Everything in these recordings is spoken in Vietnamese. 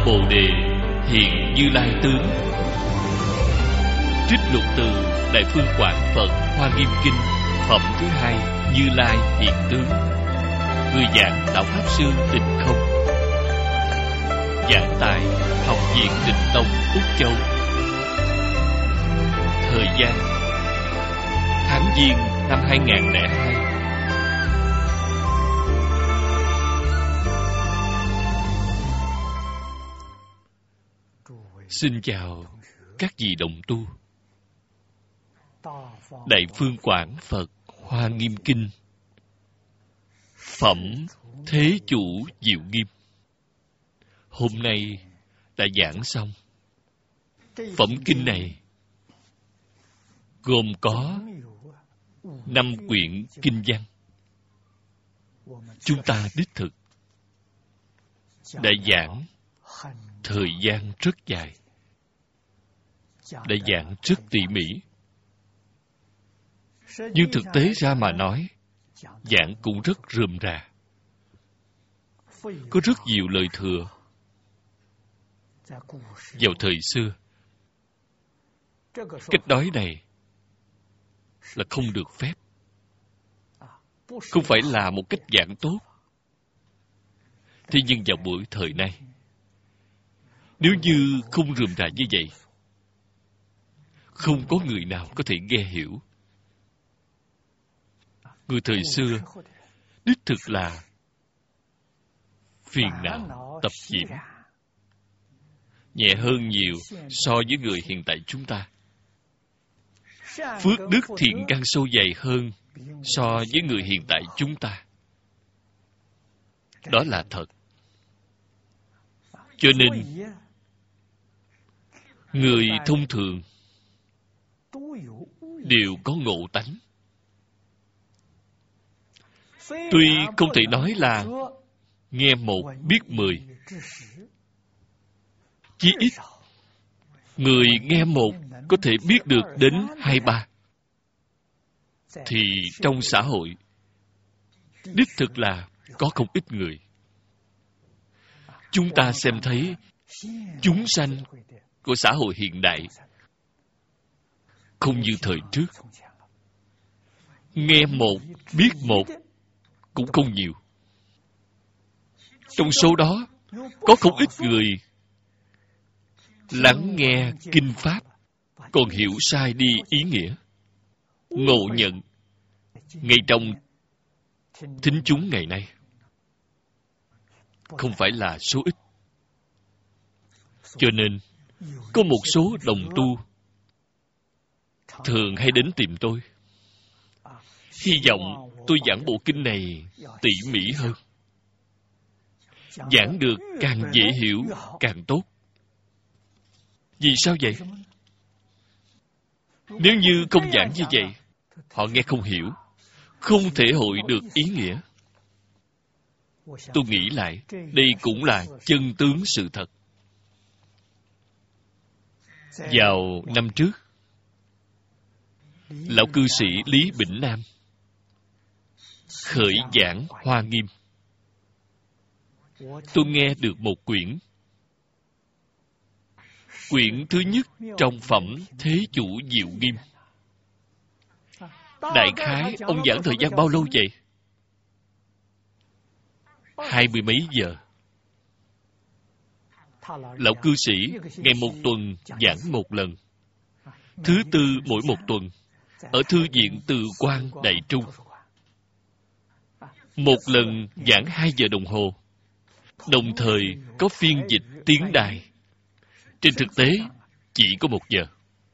Bồ Đề hiện Như Lai tướng. Trích lục từ Đại Phương Quảng Phật Hoa Nghiêm Kinh phẩm thứ 2 Như Lai hiện tướng. Người giảng Đạo Pháp Sư Tịnh Không. Giảng tại Học viện Định Tông Úc Châu. Thời gian tháng Giêng năm 2002. Xin chào các vị đồng tu. Đại Phương Quảng Phật Hoa Nghiêm Kinh phẩm Thế Chủ Diệu Nghiêm hôm nay đã giảng xong. Phẩm kinh này gồm có 5 quyển kinh văn. Chúng ta đích thực đã giảng thời gian rất dài, đã giảng rất tỉ mỉ. Nhưng thực tế ra mà nói, giảng cũng rất rườm rà. Có rất nhiều lời thừa. Vào thời xưa, cách nói này là không được phép. Không phải là một cách giảng tốt. Thế nhưng vào buổi thời nay, nếu như không rườm rà như vậy, không có người nào có thể nghe hiểu. Người thời xưa đích thực là phiền não tập nhiễm nhẹ hơn nhiều so với người hiện tại chúng ta. Phước đức thiện căn sâu dày hơn so với người hiện tại chúng ta. Đó là thật. Cho nên người thông thường đều có ngộ tánh. Tuy không thể nói là nghe một biết 10, chí ít người nghe một có thể biết được đến 2-3, thì trong xã hội đích thực là có không ít người. Chúng ta xem thấy chúng sanh của xã hội hiện đại không như thời trước. Nghe một biết một cũng không nhiều. Trong số đó có không ít người lắng nghe kinh pháp còn hiểu sai đi ý nghĩa, ngộ nhận ngay trong thính chúng ngày nay. Không phải là số ít. Cho nên có một số đồng tu thường hay đến tìm tôi, hy vọng tôi giảng bộ kinh này tỉ mỉ hơn, giảng được càng dễ hiểu càng tốt. Vì sao vậy? Nếu như không giảng như vậy, họ nghe không hiểu, không thể hội được ý nghĩa. Tôi nghĩ lại, đây cũng là chân tướng sự thật. Vào năm trước, lão cư sĩ Lý Bỉnh Nam khởi giảng Hoa Nghiêm. Tôi nghe được một quyển. Quyển thứ nhất trong phẩm Thế Chủ Diệu Nghiêm. Đại khái ông giảng thời gian bao lâu vậy? 20 mấy giờ. Lão cư sĩ ngày một tuần giảng một lần. Thứ tư mỗi một tuần ở Thư viện Từ Quan Đại Trung. Một lần giảng 2 giờ đồng hồ. Đồng thời có phiên dịch tiếng Đài. Trên thực tế chỉ có 1 giờ.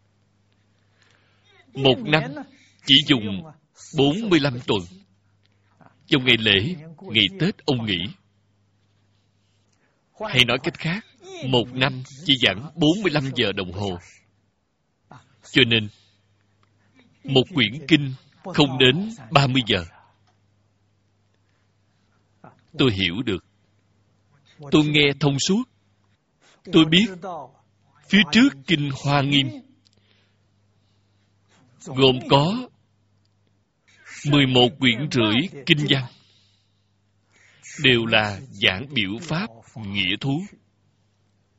Một năm chỉ dùng 45 tuần. Trong ngày lễ, ngày Tết ông nghỉ. Hay nói cách khác, một năm chỉ giảng 45 giờ đồng hồ. Cho nên, một quyển kinh không đến 30 giờ. Tôi hiểu được. Tôi nghe thông suốt. Tôi biết phía trước kinh Hoa Nghiêm gồm có 11 quyển rưỡi kinh văn, đều là giảng biểu pháp nghĩa thú.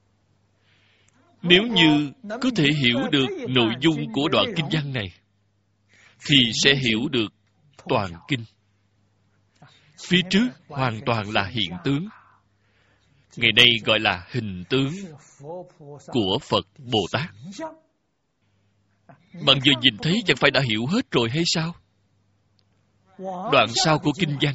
Nếu như có thể hiểu được nội dung của đoạn kinh văn này, thì sẽ hiểu được toàn kinh. Phía trước hoàn toàn là hiện tướng. Ngày nay gọi là hình tướng của Phật Bồ Tát. Bạn vừa nhìn thấy chẳng phải đã hiểu hết rồi hay sao? Đoạn sau của kinh văn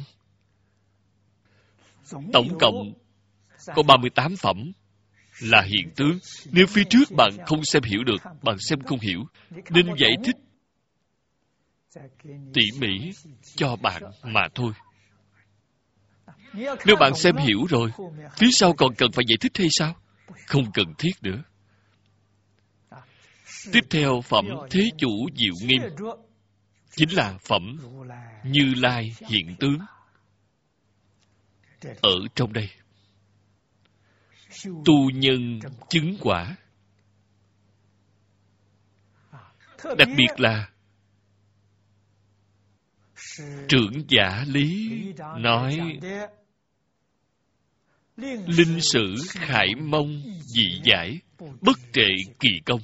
tổng cộng có 38 phẩm là hiện tướng. Nếu phía trước bạn không xem hiểu được, bạn xem không hiểu, nên giải thích tỉ mỉ cho bạn mà thôi. Nếu bạn xem hiểu rồi, phía sau còn cần phải giải thích hay sao? Không cần thiết nữa. Tiếp theo phẩm Thế Chủ Diệu Nghiêm chính là phẩm Như Lai hiện tướng. Ở trong đây, tu nhân chứng quả. Đặc biệt là trưởng giả Lý nói linh sử khải mong dị giải, bất trệ kỳ công.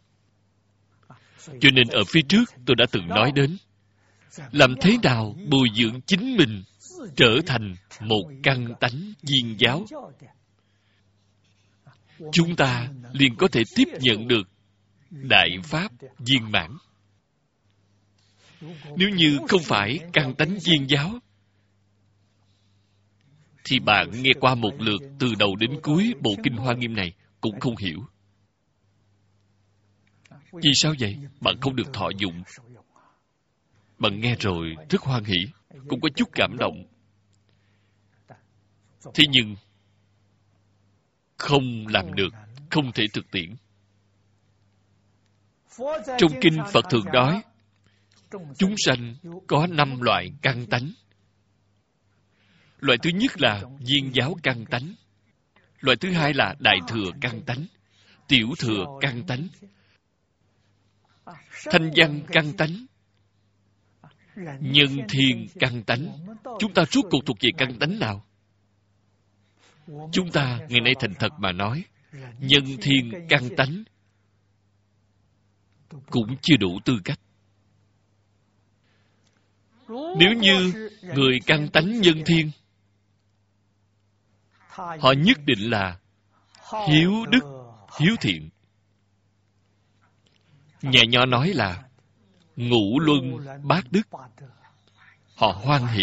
Cho nên ở phía trước tôi đã từng nói đến, làm thế nào bồi dưỡng chính mình trở thành một căn tánh viên giáo, chúng ta liền có thể tiếp nhận được đại pháp viên mãn. Nếu như không phải căn tánh viên giáo, thì bạn nghe qua một lượt từ đầu đến cuối bộ Kinh Hoa Nghiêm này cũng không hiểu. Vì sao vậy? Bạn không được thọ dụng. Bạn nghe rồi rất hoan hỷ, cũng có chút cảm động. Thế nhưng không làm được, không thể thực tiễn. Trong kinh Phật thường nói, chúng sanh có 5 loại căn tánh. Loại thứ nhất là viên giáo căn tánh. Loại thứ hai là đại thừa căn tánh, tiểu thừa căn tánh, thanh văn căn tánh, nhân thiên căn tánh. Chúng ta rốt cuộc thuộc về căn tánh nào? Chúng ta ngày nay thành thật mà nói, nhân thiên căn tánh cũng chưa đủ tư cách. Nếu như người căn tánh nhân thiên, họ nhất định là hiếu đức, hiếu thiện. Nhà Nho nói là ngũ luân bát đức. Họ hoan hỷ.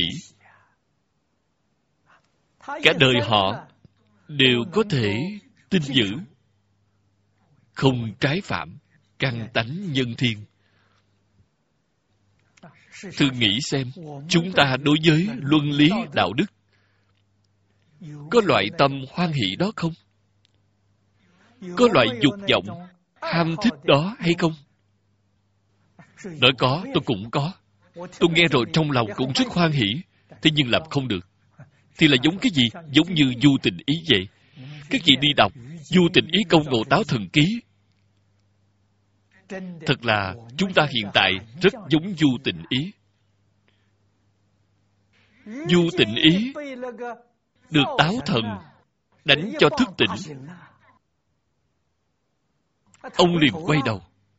Cả đời họ đều có thể tin giữ, không trái phạm căn tánh nhân thiên. Thử nghĩ xem, chúng ta đối với luân lý đạo đức có loại tâm hoan hỷ đó không? Có loại dục vọng, ham thích đó hay không? Nói có, tôi cũng có. Tôi nghe rồi trong lòng cũng rất hoan hỷ. Thế nhưng làm không được. Thì là giống cái gì? Giống như Du Tình Ý vậy. Các vị đi đọc Du Tình Ý Công Ngộ Táo Thần Ký. Thật là chúng ta hiện tại rất giống Du Tình Ý. Du Tình Ý được Táo Thần đánh cho thức tỉnh. Ông liền quay đầu.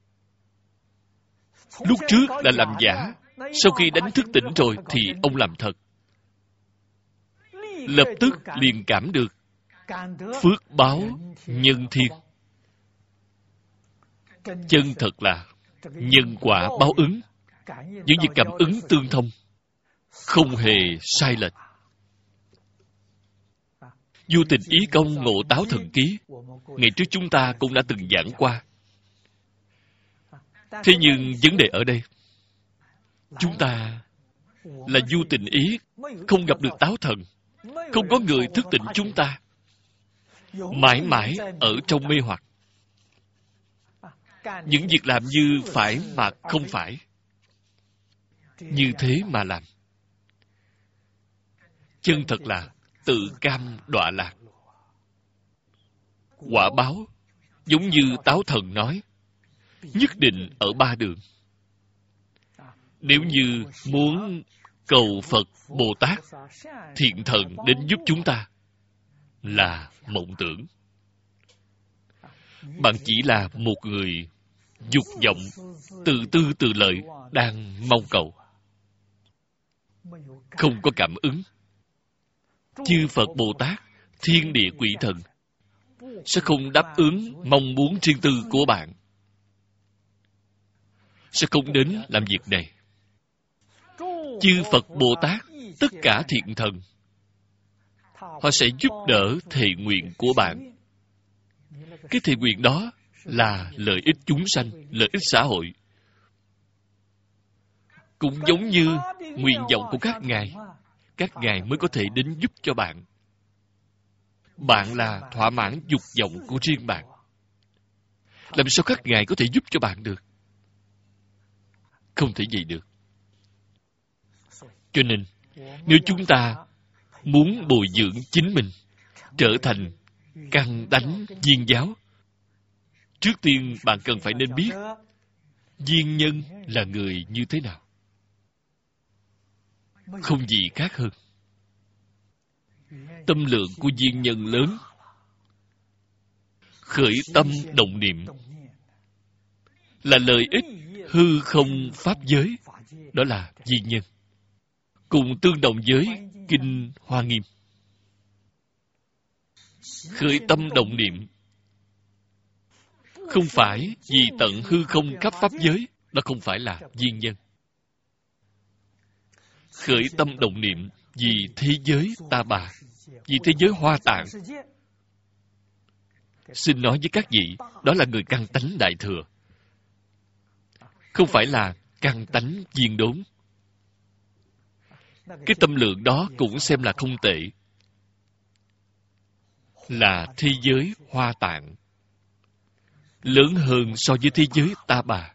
Lúc trước là làm giả, sau khi đánh thức tỉnh rồi thì ông làm thật. Lập tức liền cảm được phước báo nhân thiên. Chân thật là nhân quả báo ứng, những việc cảm ứng tương thông, không hề sai lệch. Du Tình Ý Công Ngộ Táo Thần Ký, ngày trước chúng ta cũng đã từng giảng qua. Thế nhưng vấn đề ở đây, chúng ta là du tình ý, không gặp được táo thần, không có người thức tỉnh chúng ta, mãi mãi ở trong mê hoặc. Những việc làm như phải mà không phải, như thế mà làm, chân thật là tự cam đọa lạc. Quả báo giống như Táo Thần nói, nhất định ở ba đường. Nếu như muốn cầu Phật, Bồ Tát, thiện thần đến giúp chúng ta, là mộng tưởng. Bạn chỉ là một người dục vọng, tự tư tự lợi, đang mong cầu. Không có cảm ứng. Chư Phật Bồ Tát, thiên địa quỷ thần sẽ không đáp ứng mong muốn riêng tư của bạn. Sẽ không đến làm việc này. Chư Phật Bồ Tát, tất cả thiện thần, họ sẽ giúp đỡ thệ nguyện của bạn. Cái thệ nguyện đó là lợi ích chúng sanh, lợi ích xã hội. Cũng giống như nguyện vọng của các ngài mới có thể đến giúp cho bạn. Bạn là thỏa mãn dục vọng của riêng bạn. Làm sao các ngài có thể giúp cho bạn được? Không thể vậy được. Cho nên, nếu chúng ta muốn bồi dưỡng chính mình, trở thành căn tánh viên giáo, trước tiên bạn cần phải nên biết viên nhân là người như thế nào. Không gì khác hơn. Tâm lượng của viên nhân lớn, khởi tâm động niệm, là lợi ích hư không pháp giới, đó là viên nhân. Cùng tương đồng với Kinh Hoa Nghiêm. Khởi tâm động niệm không phải vì tận hư không khắp pháp giới, đó không phải là viên nhân. Khởi tâm động niệm vì thế giới ta bà, vì thế giới Hoa Tạng. Xin nói với các vị, đó là người căn tánh đại thừa, không phải là căn tánh viên đốn. Cái tâm lượng đó cũng xem là không tệ, là thế giới Hoa Tạng, lớn hơn so với thế giới ta bà.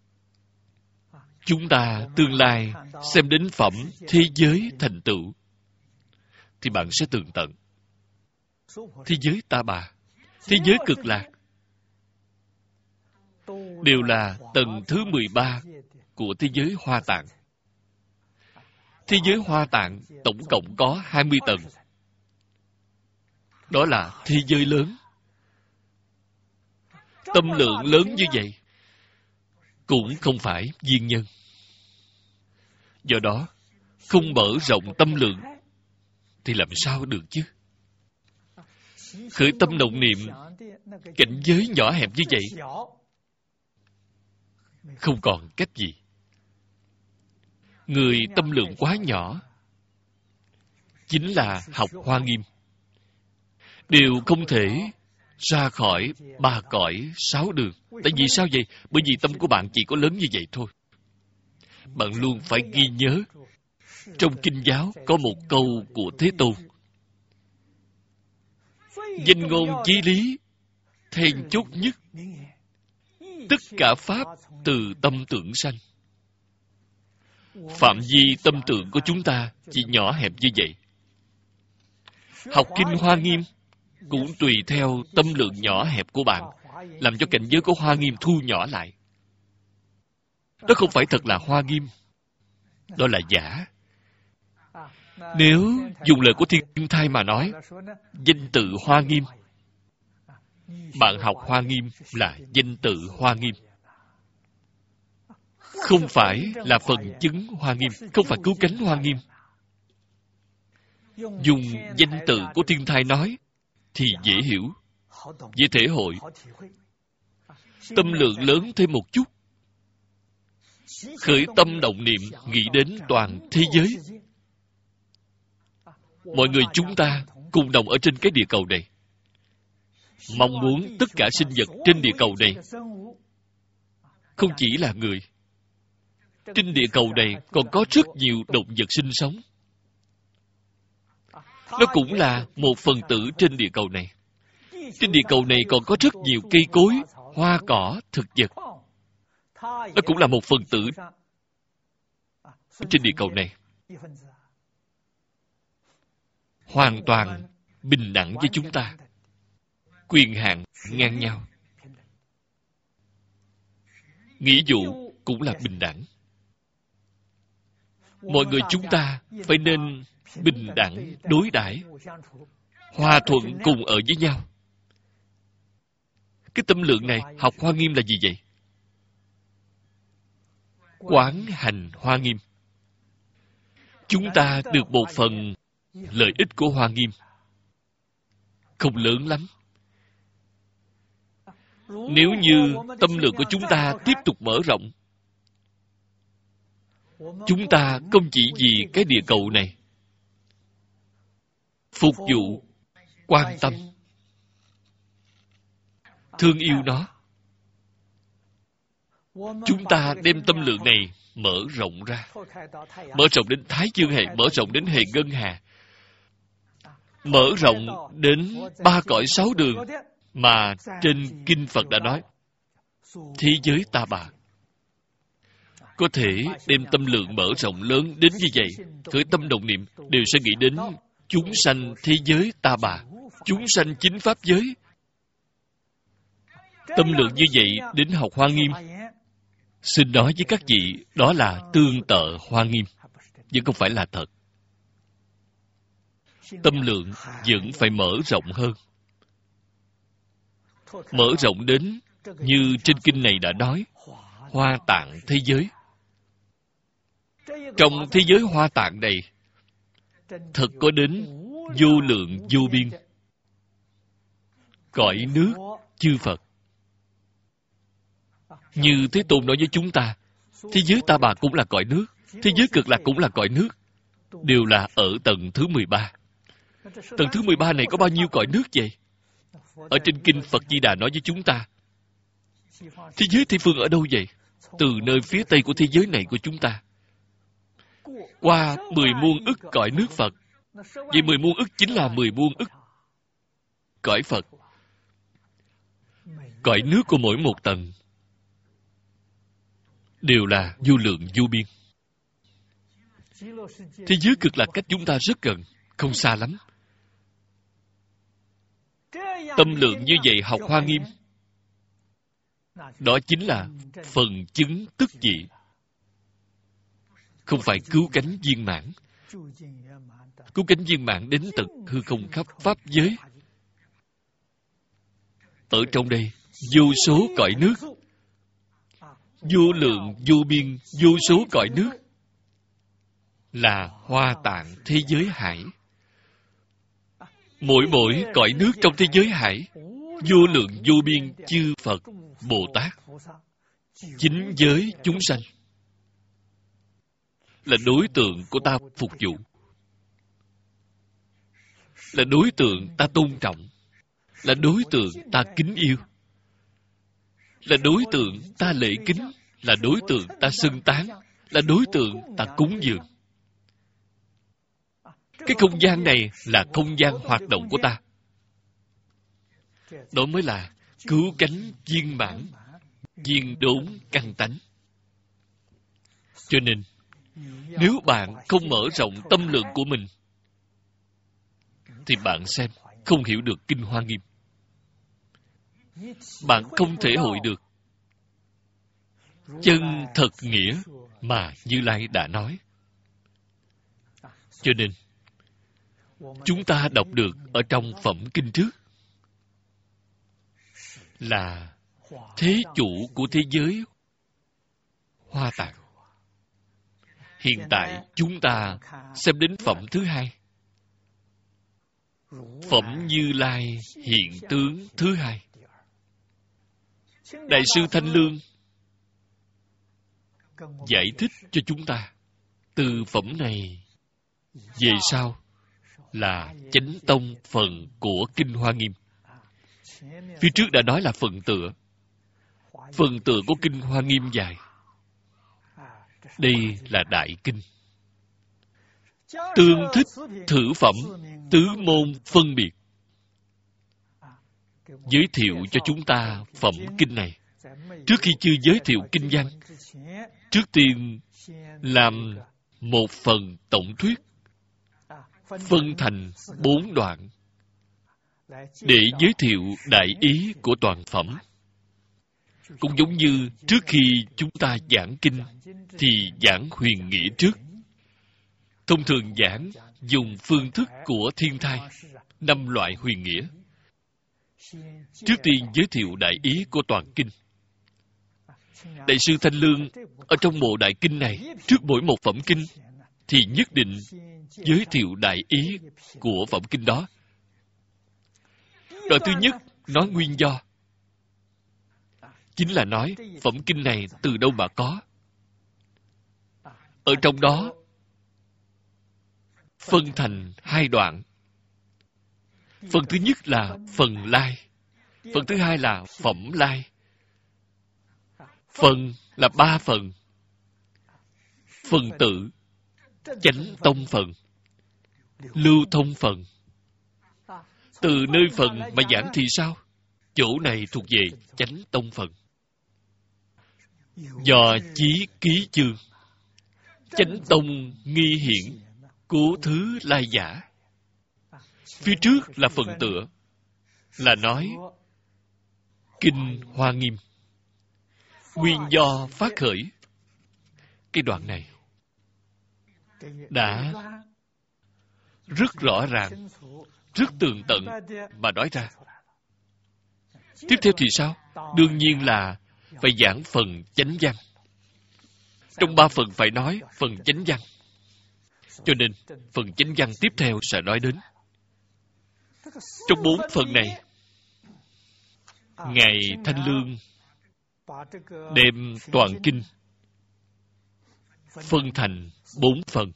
Chúng ta tương lai xem đến phẩm thế giới thành tựu, thì bạn sẽ tường tận. Thế giới ta bà, thế giới cực lạc, đều là tầng thứ 13 của thế giới Hoa Tạng. Thế giới Hoa Tạng tổng cộng có 20 tầng. Đó là thế giới lớn. Tâm lượng lớn như vậy cũng không phải viên nhân. Do đó, không mở rộng tâm lượng thì làm sao được chứ? Khởi tâm động niệm, cảnh giới nhỏ hẹp như vậy, không còn cách gì. Người tâm lượng quá nhỏ, chính là học Hoa Nghiêm, đều không thể ra khỏi 3 cõi 6 đường. Tại vì sao vậy? Bởi vì tâm của bạn chỉ có lớn như vậy thôi. Bạn luôn phải ghi nhớ, trong Kinh giáo có một câu của Thế Tôn: danh ngôn chí lý, then chốt nhất, tất cả pháp từ tâm tưởng sanh. Phạm vi tâm tưởng của chúng ta chỉ nhỏ hẹp như vậy. Học Kinh Hoa Nghiêm cũng tùy theo tâm lượng nhỏ hẹp của bạn, làm cho cảnh giới của Hoa Nghiêm thu nhỏ lại. Đó không phải thật là Hoa Nghiêm, đó là giả. Nếu dùng lời của Thiên Thai mà nói, danh tự Hoa Nghiêm, bạn học Hoa Nghiêm là danh tự Hoa Nghiêm, không phải là phần chứng Hoa Nghiêm, không phải cứu cánh Hoa Nghiêm. Dùng danh tự của Thiên Thai nói thì dễ hiểu, dễ thể hội. Tâm lượng lớn thêm một chút, khởi tâm động niệm nghĩ đến toàn thế giới. Mọi người chúng ta cùng đồng ở trên cái địa cầu này, mong muốn tất cả sinh vật trên địa cầu này, không chỉ là người. Trên địa cầu này còn có rất nhiều động vật sinh sống. Nó cũng là một phần tử trên địa cầu này. Trên địa cầu này còn có rất nhiều cây cối, hoa cỏ, thực vật. Nó cũng là một phần tử trên địa cầu này. Hoàn toàn bình đẳng với chúng ta. Quyền hạn ngang nhau. Nghĩa vụ cũng là bình đẳng. Mọi người chúng ta phải nên bình đẳng đối đãi, hòa thuận cùng ở với nhau. Cái tâm lượng này, học Hoa Nghiêm là gì vậy? Quán hành Hoa Nghiêm. Chúng ta được một phần lợi ích của Hoa Nghiêm. Không lớn lắm. Nếu như tâm lượng của chúng ta tiếp tục mở rộng, chúng ta không chỉ vì cái địa cầu này, phục vụ, quan tâm, thương yêu nó. Chúng ta đem tâm lượng này mở rộng ra. Mở rộng đến Thái Dương hệ, mở rộng đến hệ Ngân Hà. Mở rộng đến 3 cõi 6 đường mà trên Kinh Phật đã nói. Thế giới ta bà. Có thể đem tâm lượng mở rộng lớn đến như vậy, khởi tâm động niệm đều sẽ nghĩ đến chúng sanh thế giới ta bà, chúng sanh chính pháp giới. Tâm lượng như vậy đến học Hoa Nghiêm, xin nói với các vị, đó là tương tự Hoa Nghiêm, nhưng không phải là thật. Tâm lượng vẫn phải mở rộng hơn. Mở rộng đến như trên kinh này đã nói, Hoa Tạng thế giới. Trong thế giới Hoa Tạng này, thật có đến vô lượng vô biên cõi nước chư Phật. Như Thế Tôn nói với chúng ta, thế giới ta bà cũng là cõi nước, thế giới Cực Lạc cũng là cõi nước, đều là ở tầng thứ 13. Tầng thứ 13 này có bao nhiêu cõi nước vậy? Ở trên kinh Phật Di Đà nói với chúng ta, thế giới Tây Phương ở đâu vậy? Từ nơi phía Tây của thế giới này của chúng ta, qua 10 muôn ức cõi nước Phật. Vậy 10 muôn ức chính là 10 muôn ức cõi Phật. Cõi nước của mỗi một tầng đều là vô lượng vô biên. Thế giới Cực Lạc cách chúng ta rất gần, không xa lắm. Tâm lượng như vậy học Hoa Nghiêm, đó chính là phần chứng tức dị, không phải cứu cánh viên mãn. Cứu cánh viên mãn đến tận hư không khắp pháp giới. Ở trong đây, vô số cõi nước, vô lượng vô biên, vô số cõi nước là Hoa Tạng thế giới hải. Mỗi cõi nước trong thế giới hải, vô lượng vô biên chư Phật, Bồ Tát, chính giới chúng sanh là đối tượng của ta phục vụ, là đối tượng ta tôn trọng, là đối tượng ta kính yêu, là đối tượng ta lễ kính, là đối tượng ta xưng tán, là đối tượng ta cúng dường. Cái không gian này là không gian hoạt động của ta. Đó mới là cứu cánh viên mãn, viên đốn căn tánh. Cho nên, nếu bạn không mở rộng tâm lượng của mình, thì bạn xem, không hiểu được Kinh Hoa Nghiêm. Bạn không thể hội được chân thật nghĩa mà Như Lai đã nói. Cho nên, chúng ta đọc được ở trong phẩm kinh trước là thế chủ của thế giới Hoa Tạng. Hiện tại chúng ta xem đến phẩm thứ hai, phẩm Như Lai hiện tướng thứ hai. Đại sư Thanh Lương giải thích cho chúng ta từ phẩm này về sau là chánh tông phần của Kinh Hoa Nghiêm. Phía trước đã nói là phần tựa. Phần tựa của Kinh Hoa Nghiêm dài. Đây là Đại Kinh. Tương thích thử phẩm, tứ môn phân biệt. Giới thiệu cho chúng ta phẩm kinh này. Trước khi chưa giới thiệu kinh văn, trước tiên làm một phần tổng thuyết, phân thành 4 đoạn, để giới thiệu đại ý của toàn phẩm. Cũng giống như trước khi chúng ta giảng kinh, thì giảng huyền nghĩa trước. Thông thường giảng dùng phương thức của thiên thai, 5 loại huyền nghĩa. trước tiên giới thiệu đại ý của toàn kinh. Đại sư Thanh Lương ở trong bộ đại kinh này, trước mỗi một phẩm kinh thì nhất định giới thiệu đại ý của phẩm kinh đó. Đoạn thứ nhất nói nguyên do, chính là nói phẩm kinh này từ đâu mà có. Ở trong đó phân thành hai đoạn. Phần thứ nhất là phần lai, phần thứ hai là phẩm lai. Phần là 3 phần. Phần tự, chánh tông phần, lưu thông phần. Từ nơi phần mà giảng thì sao? Chỗ này thuộc về chánh tông phần. Do chí ký chương, chánh tông nghi hiển, cố thứ lai giả. Phía trước là phần tựa, là nói Kinh Hoa Nghiêm, nguyên do phát khởi. Cái đoạn này đã rất rõ ràng, rất tường tận mà nói ra. Tiếp theo thì sao? Đương nhiên là phải giảng phần chánh văn. Trong 3 phần phải nói phần chánh văn. Cho nên, phần chánh văn tiếp theo sẽ nói đến. Trong 4 phần này, Ngài Thanh Lương đem toàn kinh phân thành 4 phần.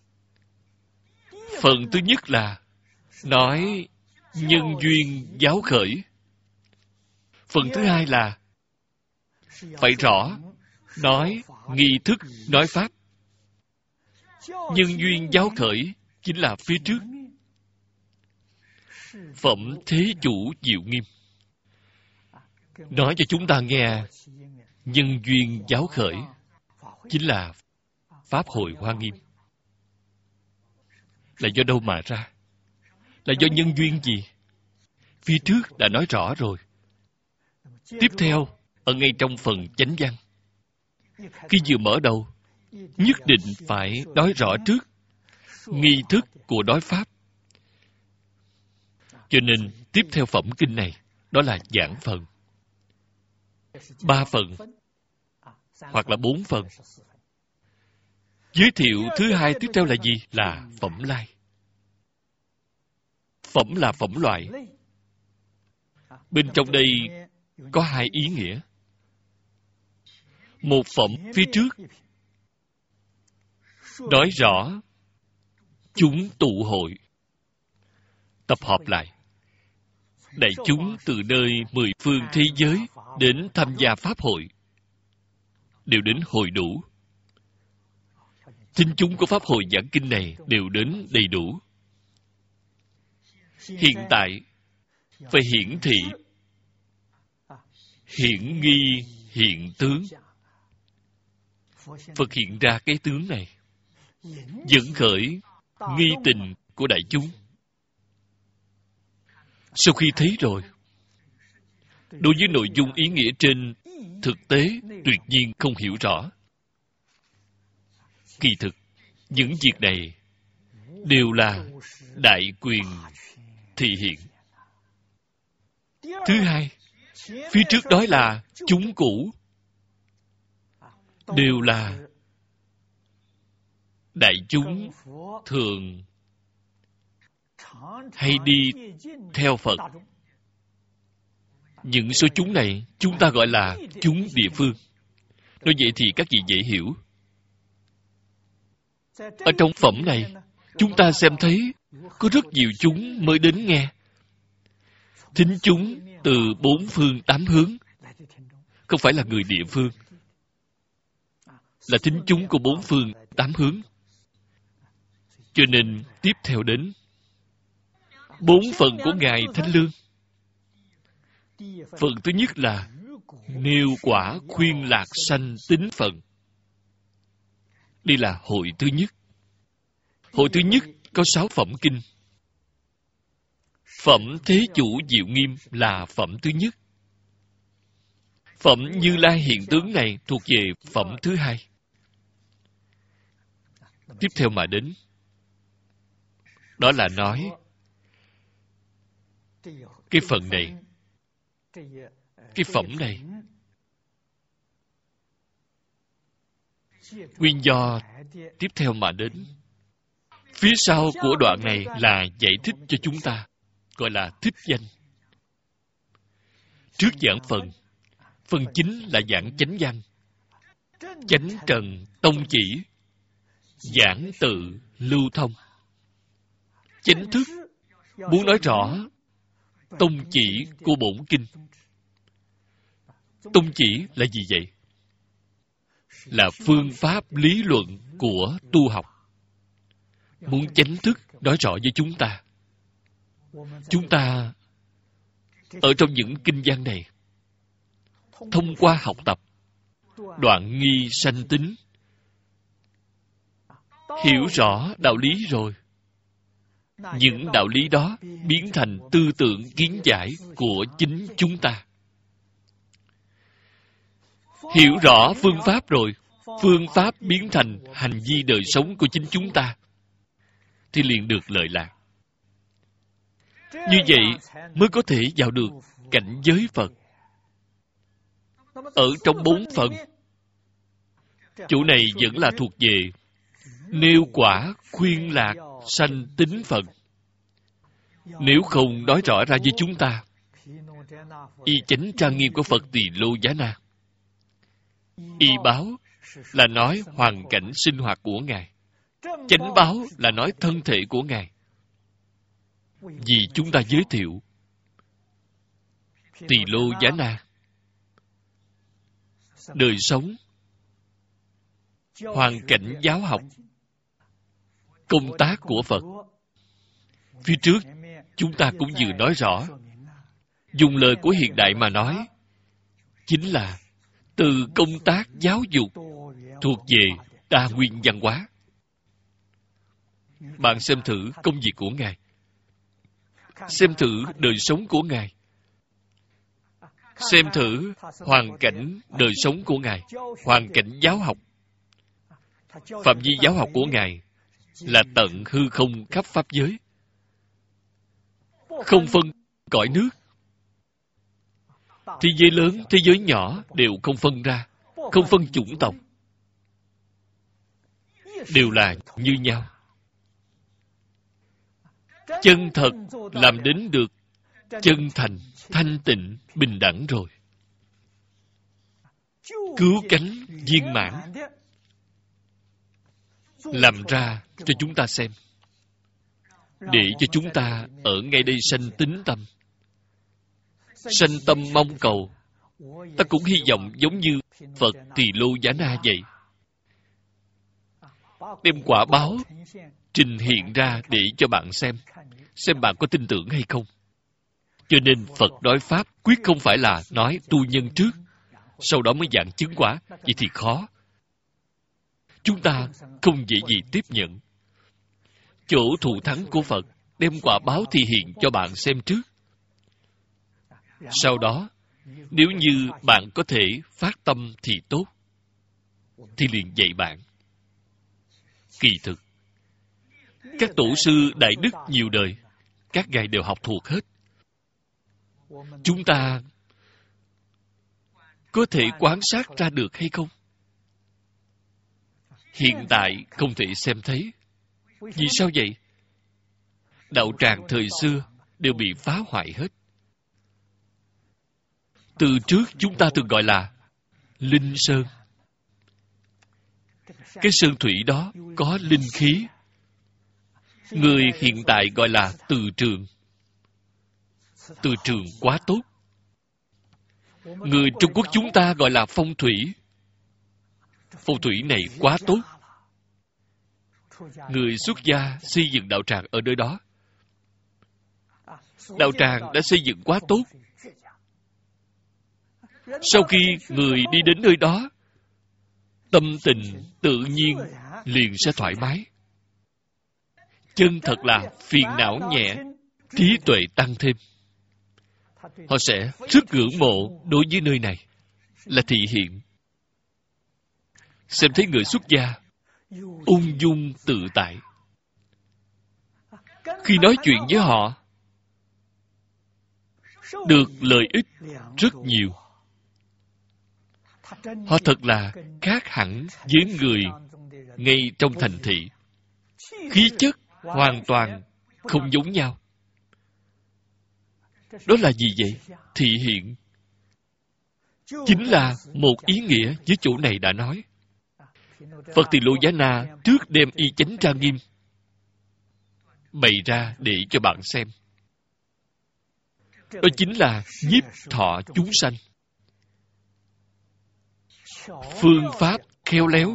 Phần thứ nhất là nói nhân duyên giáo khởi. Phần thứ hai là phải rõ, nói nghi thức, nói pháp. Nhân duyên giáo khởi chính là phía trước. Phẩm thế chủ diệu nghiêm nói cho chúng ta nghe nhân duyên giáo khởi chính là Pháp hội Hoa Nghiêm. Là do đâu mà ra? Là do nhân duyên gì? Phía trước đã nói rõ rồi. Tiếp theo, ở ngay trong phần chánh văn, khi vừa mở đầu, nhất định phải nói rõ trước nghi thức của đối pháp. Cho nên, tiếp theo phẩm kinh này, đó là giảng phần. 3 phần, hoặc là 4 phần. Giới thiệu thứ hai tiếp theo là gì? Là phẩm lai. Phẩm là phẩm loại. Bên trong đây có 2 ý nghĩa. Một phẩm phía trước nói rõ chúng tụ hội, tập hợp lại. Đại chúng từ nơi 10 phương thế giới đến tham gia pháp hội, đều đến hội đủ. Thính chúng của pháp hội giảng kinh này đều đến đầy đủ. Hiện tại phải hiển thị, hiển nghi, hiện tướng. Phật hiện ra cái tướng này, dẫn khởi nghi tình của đại chúng. Sau khi thấy rồi, đối với nội dung ý nghĩa trên, thực tế tuyệt nhiên không hiểu rõ. Kỳ thực, những việc này đều là đại quyền thị hiện. Thứ hai, phía trước đó là chúng cũ, đều là đại chúng thường hay đi theo Phật. Những số chúng này chúng ta gọi là chúng địa phương. Nói vậy thì các vị dễ hiểu. Ở trong phẩm này, chúng ta xem thấy có rất nhiều chúng mới đến nghe. Thính chúng từ 4 phương 8 hướng, không phải là người địa phương, là thính chúng của 4 phương 8 hướng. Cho nên tiếp theo đến 4 phần của Ngài Thanh Lương. Phần thứ nhất là nêu quả khuyên lạc sanh tính phần. Đây là hội thứ nhất. Hội thứ nhất có 6 phẩm kinh. Phẩm Thế Chủ Diệu Nghiêm là phẩm thứ nhất. Phẩm Như Lai Hiện Tướng này thuộc về phẩm thứ hai. Tiếp theo mà đến, đó là nói cái phần này cái phẩm này. Nguyên do tiếp theo mà đến. Phía sau của đoạn này là giải thích cho chúng ta, gọi là thích danh. Trước giảng phần chính là giảng chánh văn. Chánh trần tông chỉ, giảng tự lưu thông. Chánh thức muốn nói rõ tông chỉ của bổn kinh. Tông chỉ là gì vậy? Là phương pháp lý luận của tu học. Muốn chánh thức nói rõ với chúng ta. Chúng ta ở trong những kinh văn này, thông qua học tập, đoạn nghi sanh tính, hiểu rõ đạo lý rồi, những đạo lý đó biến thành tư tưởng kiến giải của chính chúng ta. Hiểu rõ phương pháp rồi, phương pháp biến thành hành vi đời sống của chính chúng ta, thì liền được lợi lạc. Như vậy mới có thể vào được cảnh giới Phật. Ở trong 4 phần, chỗ này vẫn là thuộc về nêu quả khuyên lạc sanh tính Phật. Nếu không nói rõ ra với chúng ta, y chánh trang nghiêm của Phật Tỳ Lô Giá Na, y báo là nói hoàn cảnh sinh hoạt của Ngài, chánh báo là nói thân thể của Ngài. Vì chúng ta giới thiệu Tỳ Lô Giá Na, đời sống, hoàn cảnh giáo học, công tác của Phật. Phía trước, chúng ta cũng vừa nói rõ, dùng lời của hiện đại mà nói, chính là từ công tác giáo dục thuộc về đa nguyên văn hóa. Bạn xem thử công việc của Ngài, xem thử đời sống của Ngài, xem thử hoàn cảnh đời sống của Ngài, hoàn cảnh giáo học. Phạm vi giáo học của Ngài là tận hư không khắp pháp giới, không phân cõi nước. Thế giới lớn, thế giới nhỏ đều không phân ra, không phân chủng tộc, đều là như nhau. Chân thật làm đến được chân thành, thanh tịnh, bình đẳng rồi. Cứu cánh viên mãn làm ra cho chúng ta xem, để cho chúng ta ở ngay đây sanh tín tâm, sanh tâm mong cầu. Ta cũng hy vọng giống như Phật Tỳ Lô Giá Na vậy, đem quả báo trình hiện ra để cho bạn xem bạn có tin tưởng hay không. Cho nên Phật nói Pháp quyết không phải là nói tu nhân trước, sau đó mới giảng chứng quả, vậy thì khó. Chúng ta không dễ gì tiếp nhận. Chỗ thù thắng của Phật đem quả báo thì hiện cho bạn xem trước. Sau đó, nếu như bạn có thể phát tâm thì tốt, thì liền dạy bạn. Kỳ thực, các tổ sư đại đức nhiều đời, các ngài đều học thuộc hết. Chúng ta có thể quan sát ra được hay không? Hiện tại không thể xem thấy. Vì sao vậy? Đạo tràng thời xưa đều bị phá hoại hết. Từ trước chúng ta thường gọi là linh sơn. Cái sơn thủy đó có linh khí. Người hiện tại gọi là từ trường. Từ trường quá tốt. Người Trung Quốc chúng ta gọi là phong thủy. Phong thủy này quá tốt. Người xuất gia xây dựng đạo tràng ở nơi đó. Đạo tràng đã xây dựng quá tốt. Sau khi người đi đến nơi đó, tâm tình tự nhiên liền sẽ thoải mái. Chân thật là phiền não nhẹ, trí tuệ tăng thêm. Họ sẽ rất ngưỡng mộ đối với nơi này, là thị hiện. Xem thấy người xuất gia ung dung tự tại. Khi nói chuyện với họ, được lợi ích rất nhiều. Họ thật là khác hẳn với người ngay trong thành thị. Khí chất hoàn toàn không giống nhau. Đó là gì vậy? Thị hiện. Chính là một ý nghĩa với chỗ này đã nói. Phật Tỳ Lô Giá Na trước đem y chánh trang nghiêm bày ra để cho bạn xem. Đó chính là nhiếp thọ chúng sanh. Phương pháp khéo léo.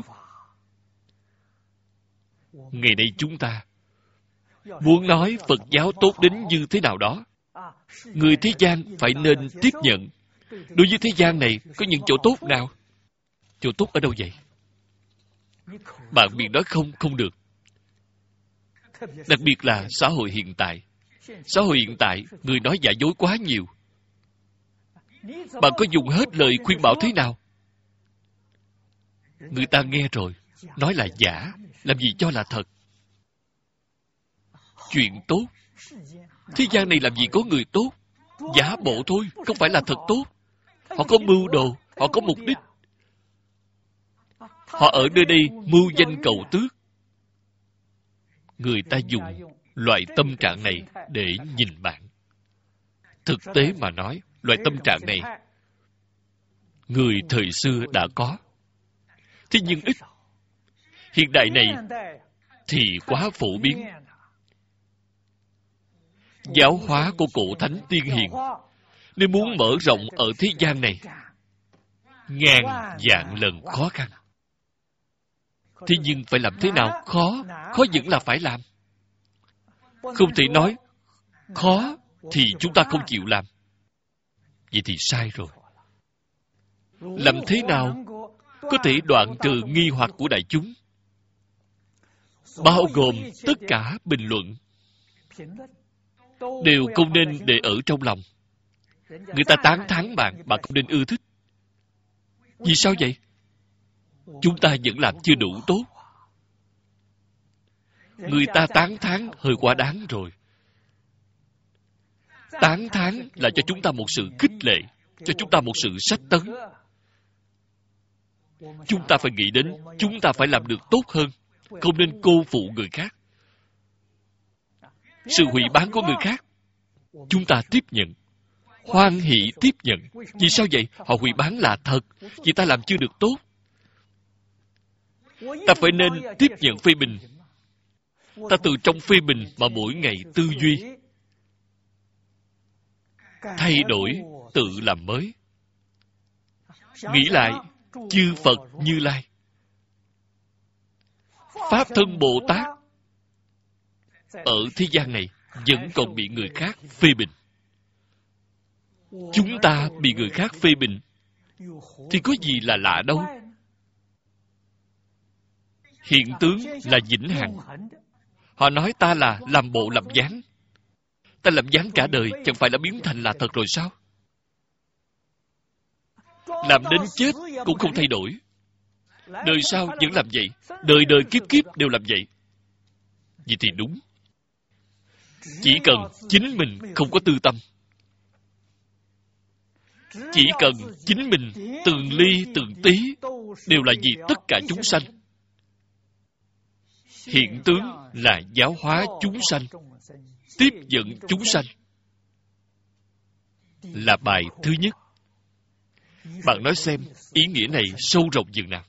Ngày nay chúng ta muốn nói Phật giáo tốt đến như thế nào đó, người thế gian phải nên tiếp nhận. Đối với thế gian này có những chỗ tốt nào? Chỗ tốt ở đâu vậy? Bạn miệng nói không được. Đặc biệt là xã hội hiện tại. Xã hội hiện tại, người nói giả dối quá nhiều. Bạn có dùng hết lời khuyên bảo thế nào? Người ta nghe rồi, nói là giả, làm gì cho là thật. Chuyện tốt. Thế gian này làm gì có người tốt? Giả bộ thôi, không phải là thật tốt. Họ có mưu đồ, họ có mục đích. Họ ở nơi đây mưu danh cầu tước. Người ta dùng loại tâm trạng này để nhìn bạn. Thực tế mà nói, loại tâm trạng này người thời xưa đã có. Thế nhưng ít. Hiện đại này thì quá phổ biến. Giáo hóa của cổ thánh tiên hiền, nếu muốn mở rộng ở thế gian này, ngàn vạn lần khó khăn. Thế nhưng phải làm thế nào? Khó vẫn là phải làm. Không thể nói khó thì chúng ta không chịu làm. Vậy thì sai rồi. Làm thế nào có thể đoạn trừ nghi hoặc của đại chúng? Bao gồm tất cả bình luận đều không nên để ở trong lòng. Người ta tán thán bạn, bạn không nên ưa thích. Vì sao vậy? Chúng ta vẫn làm chưa đủ tốt. Người ta tán thán hơi quá đáng rồi. Tán thán là cho chúng ta một sự khích lệ, cho chúng ta một sự sách tấn. Chúng ta phải nghĩ đến, chúng ta phải làm được tốt hơn, không nên cô phụ người khác. Sự hủy bán của người khác, chúng ta tiếp nhận, hoan hỷ tiếp nhận. Vì sao vậy? Họ hủy bán là thật, vì ta làm chưa được tốt. Ta phải nên tiếp nhận phê bình. Ta từ trong phê bình mà mỗi ngày tư duy, thay đổi, tự làm mới. Nghĩ lại, chư Phật Như Lai, Pháp Thân Bồ Tát ở thế gian này vẫn còn bị người khác phê bình. Chúng ta bị người khác phê bình thì có gì là lạ đâu. Hiện tướng là vĩnh hằng. Họ nói ta là làm bộ làm dáng. Ta làm dáng cả đời chẳng phải là biến thành là thật rồi sao? Làm đến chết cũng không thay đổi. Đời sau vẫn làm vậy. Đời đời kiếp kiếp đều làm vậy. Vậy thì đúng. Chỉ cần chính mình không có tư tâm, chỉ cần chính mình từng ly từng tí đều là vì tất cả chúng sanh. Hiện tướng là giáo hóa chúng sanh, tiếp dẫn chúng sanh, là bài thứ nhất. Bạn nói xem ý nghĩa này sâu rộng dường nào.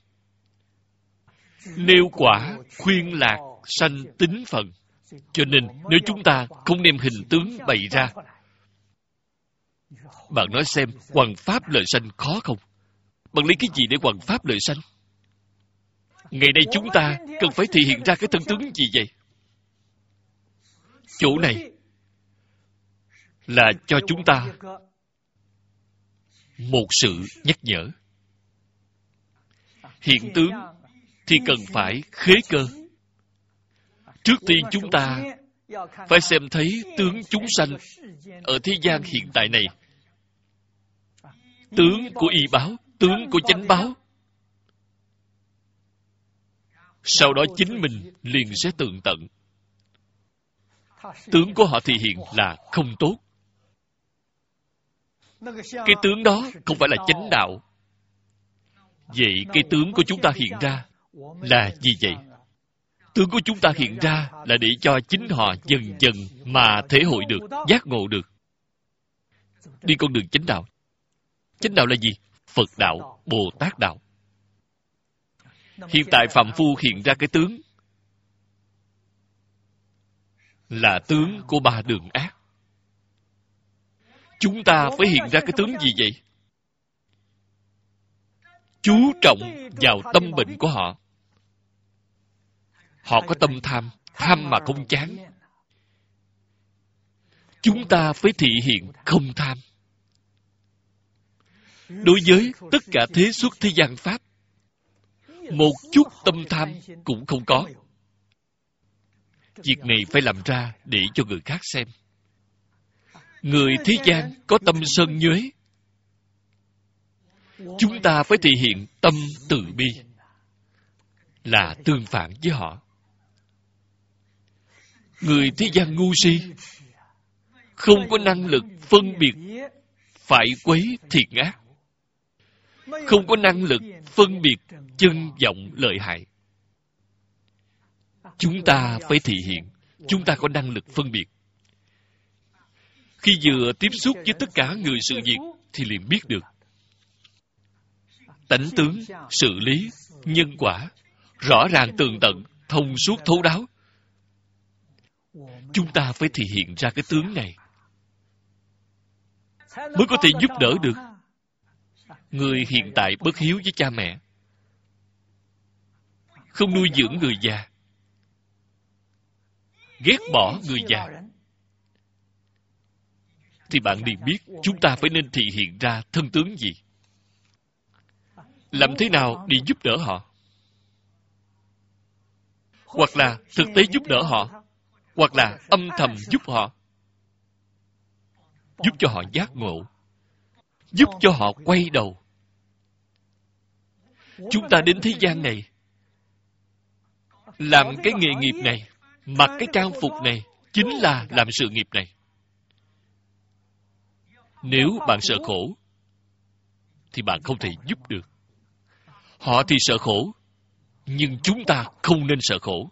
Nêu quả khuyên lạc sanh tính phần. Cho nên nếu chúng ta không đem hình tướng bày ra, bạn nói xem hoằng pháp lợi sanh khó không? Bạn lấy cái gì để hoằng pháp lợi sanh? Ngày nay chúng ta cần phải thể hiện ra cái thân tướng gì vậy? Chỗ này là cho chúng ta một sự nhắc nhở. Hiện tướng thì cần phải khế cơ. Trước tiên chúng ta phải xem thấy tướng chúng sanh ở thế gian hiện tại này. Tướng của y báo, tướng của chánh báo. Sau đó chính mình liền sẽ tường tận. Tướng của họ thể hiện là không tốt. Cái tướng đó không phải là chánh đạo. Vậy cái tướng của chúng ta hiện ra là gì vậy? Tướng của chúng ta hiện ra là để cho chính họ dần dần mà thể hội được, giác ngộ được. Đi con đường chánh đạo. Chánh đạo là gì? Phật đạo, Bồ Tát đạo. Hiện tại phàm phu hiện ra cái tướng là tướng của ba đường ác. Chúng ta phải hiện ra cái tướng gì vậy? Chú trọng vào tâm bệnh của họ. Họ có tâm tham, tham mà không chán. Chúng ta phải thị hiện không tham. Đối với tất cả thế xuất thế gian pháp, một chút tâm tham cũng không có. Việc này phải làm ra để cho người khác xem. Người thế gian có tâm sân nhuế. Chúng ta phải thể hiện tâm từ bi, là tương phản với họ. Người thế gian ngu si, không có năng lực phân biệt phải quấy thiện ác, không có năng lực phân biệt chân vọng lợi hại. Chúng ta phải thể hiện chúng ta có năng lực phân biệt. Khi vừa tiếp xúc với tất cả người sự việc thì liền biết được tánh tướng, sự lý, nhân quả rõ ràng tường tận, thông suốt thấu đáo. Chúng ta phải thể hiện ra cái tướng này mới có thể giúp đỡ được. Người hiện tại bất hiếu với cha mẹ, không nuôi dưỡng người già, ghét bỏ người già, thì bạn liền biết chúng ta phải nên thể hiện ra thân tướng gì. Làm thế nào để giúp đỡ họ? Hoặc là thực tế giúp đỡ họ, hoặc là âm thầm giúp họ. Giúp cho họ giác ngộ, giúp cho họ quay đầu. Chúng ta đến thế gian này, làm cái nghề nghiệp này, mặc cái trang phục này, chính là làm sự nghiệp này. Nếu bạn sợ khổ, thì bạn không thể giúp được. Họ thì sợ khổ, nhưng chúng ta không nên sợ khổ.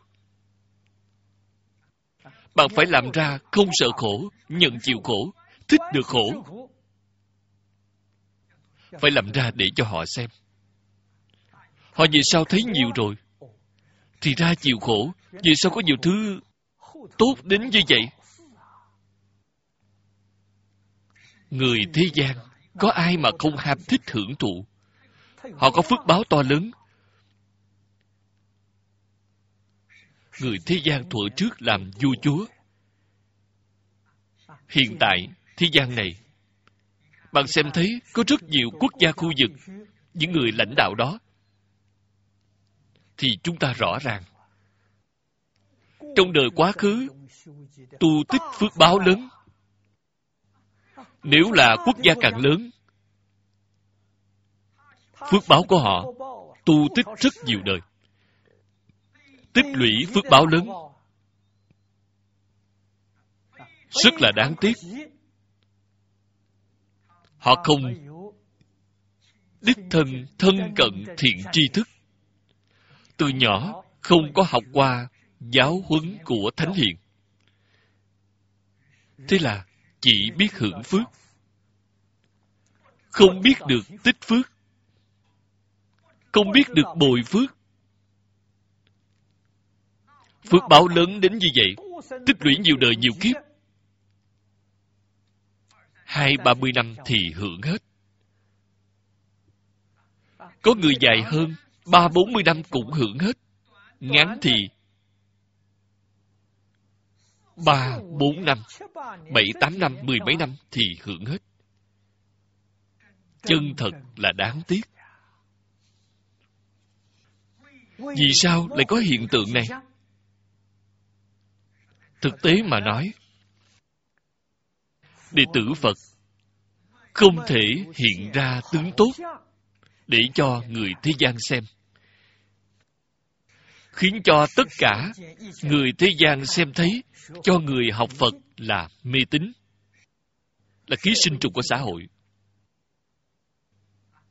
Bạn phải làm ra không sợ khổ, nhận chịu khổ, thích được khổ. Phải làm ra để cho họ xem. Họ vì sao thấy nhiều rồi, thì ra chịu khổ. Vì sao có nhiều thứ tốt đến như vậy? Người thế gian, có ai mà không ham thích hưởng thụ? Họ có phước báo to lớn. Người thế gian thuở trước làm vua chúa. Hiện tại, thế gian này, bạn xem thấy có rất nhiều quốc gia khu vực, những người lãnh đạo đó, thì chúng ta rõ ràng. Trong đời quá khứ, tu tích phước báo lớn. Nếu là quốc gia càng lớn, phước báo của họ tu tích rất nhiều đời, tích lũy phước báo lớn. Rất là đáng tiếc, họ không đích thân thân cận thiện tri thức, từ nhỏ không có học qua giáo huấn của Thánh Hiền. Thế là chỉ biết hưởng phước, không biết được tích phước, không biết được bồi phước. Phước báo lớn đến như vậy, tích lũy nhiều đời nhiều kiếp, 20-30 năm thì hưởng hết. Có người dài hơn 30-40 năm cũng hưởng hết. Ngắn thì 3-4 năm, 7-8 năm, 10 mấy năm thì hưởng hết. Chân thật là đáng tiếc. Vì sao lại có hiện tượng này? Thực tế mà nói, đệ tử Phật không thể hiện ra tướng tốt để cho người thế gian xem, khiến cho tất cả người thế gian xem thấy cho người học Phật là mê tín, là ký sinh trùng của xã hội.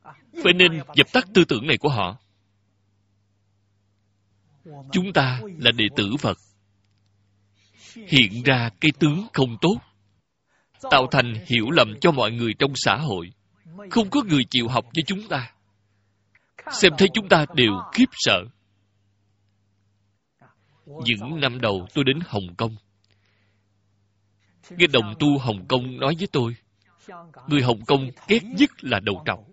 Phải nên dập tắt tư tưởng này của họ. Chúng ta là đệ tử Phật, hiện ra cái tướng không tốt, tạo thành hiểu lầm cho mọi người trong xã hội. Không có người chịu học với chúng ta. Xem thấy chúng ta đều khiếp sợ. Những năm đầu tôi đến Hồng Kông, cái đồng tu Hồng Kông nói với tôi, người Hồng Kông ghét nhất là đầu trọc.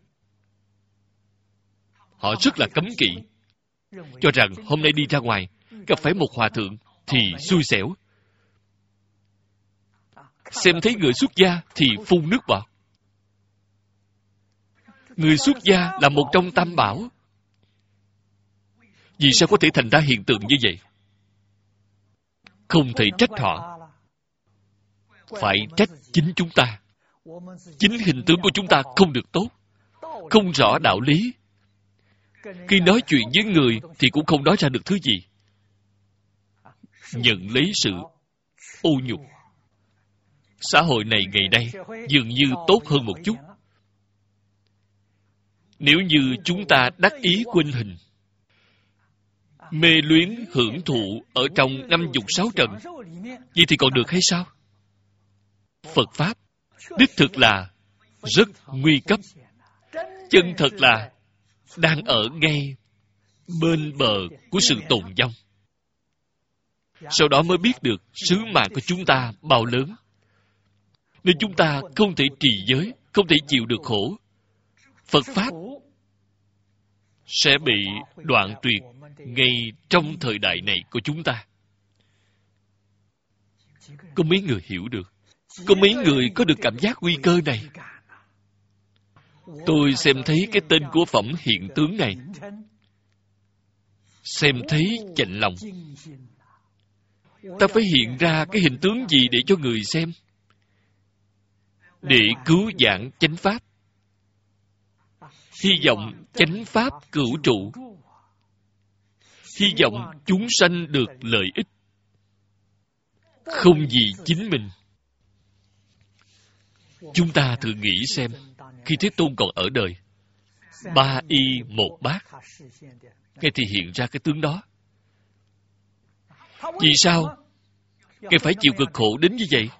Họ rất là cấm kỵ, cho rằng hôm nay đi ra ngoài gặp phải một hòa thượng thì xui xẻo. Xem thấy người xuất gia thì phun nước bọt. Người xuất gia là một trong tam bảo. Vì sao có thể thành ra hiện tượng như vậy? Không thể trách họ, phải trách chính chúng ta. Chính hình tướng của chúng ta không được tốt, không rõ đạo lý. Khi nói chuyện với người thì cũng không nói ra được thứ gì. Nhận lấy sự ô nhục. Xã hội này ngày nay dường như tốt hơn một chút. Nếu như chúng ta đắc ý quên hình, mê luyến hưởng thụ ở trong 56 trần, vậy thì còn được hay sao? Phật Pháp đích thực là rất nguy cấp. Chân thật là đang ở ngay bên bờ của sự tồn vong. Sau đó mới biết được sứ mạng của chúng ta bao lớn. Nên chúng ta không thể trì giới, không thể chịu được khổ. Phật Pháp sẽ bị đoạn tuyệt ngay trong thời đại này của chúng ta. Có mấy người hiểu được? Có mấy người có được cảm giác nguy cơ này? Tôi xem thấy cái tên của phẩm hiện tướng này, xem thấy chạnh lòng. Ta phải hiện ra cái hình tướng gì để cho người xem? Để cứu vãn chánh pháp. Hy vọng chánh pháp cửu trụ. Hy vọng chúng sanh được lợi ích. Không vì chính mình. Chúng ta thử nghĩ xem, khi Thế Tôn còn ở đời, 3 y 1 bát, Ngài thì hiện ra cái tướng đó. Vì sao Ngài phải chịu cực khổ đến như vậy?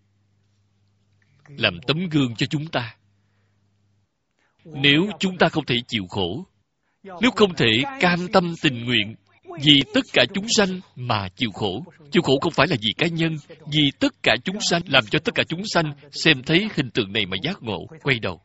Làm tấm gương cho chúng ta. Nếu chúng ta không thể chịu khổ, nếu không thể cam tâm tình nguyện vì tất cả chúng sanh mà chịu khổ không phải là vì cá nhân, vì tất cả chúng sanh, làm cho tất cả chúng sanh xem thấy hình tượng này mà giác ngộ, quay đầu.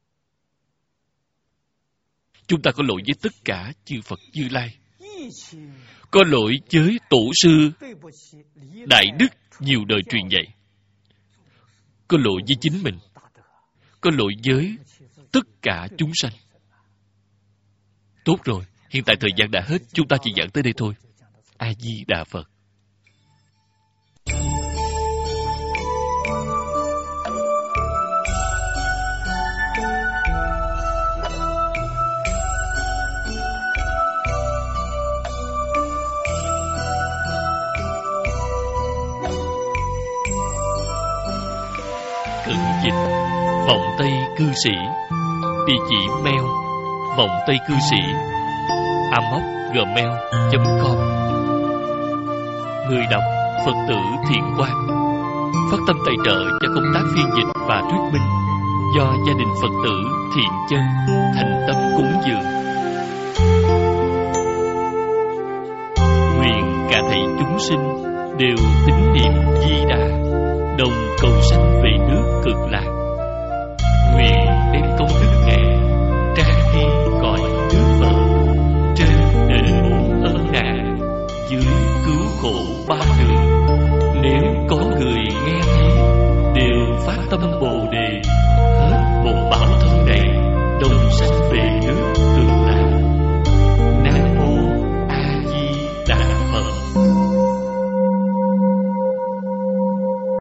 Chúng ta có lỗi với tất cả chư Phật Như Lai, có lỗi với tổ sư đại đức nhiều đời truyền dạy, có lỗi với chính mình, có lỗi với tất cả chúng sanh. Tốt rồi, hiện tại thời gian đã hết, chúng ta chỉ giảng tới đây thôi. A Di Đà Phật. Cận dịch Vọng Tây Cư Sĩ. Địa chỉ mail vọng tây cư sĩ amos@gmail.com. Người đọc Phật tử Thiện Quang. Phát tâm tài trợ cho công tác phiên dịch và thuyết minh do gia đình Phật tử Thiện Chân thành tâm cúng dường. Nguyện cả thảy chúng sinh đều tín niệm Di Đà, đồng cầu sanh về nước Cực Lạc. Nguyện đem công đức này trang hy cõi nước Phật, trên đền bù ân nạn, dưới cứu khổ ba đường.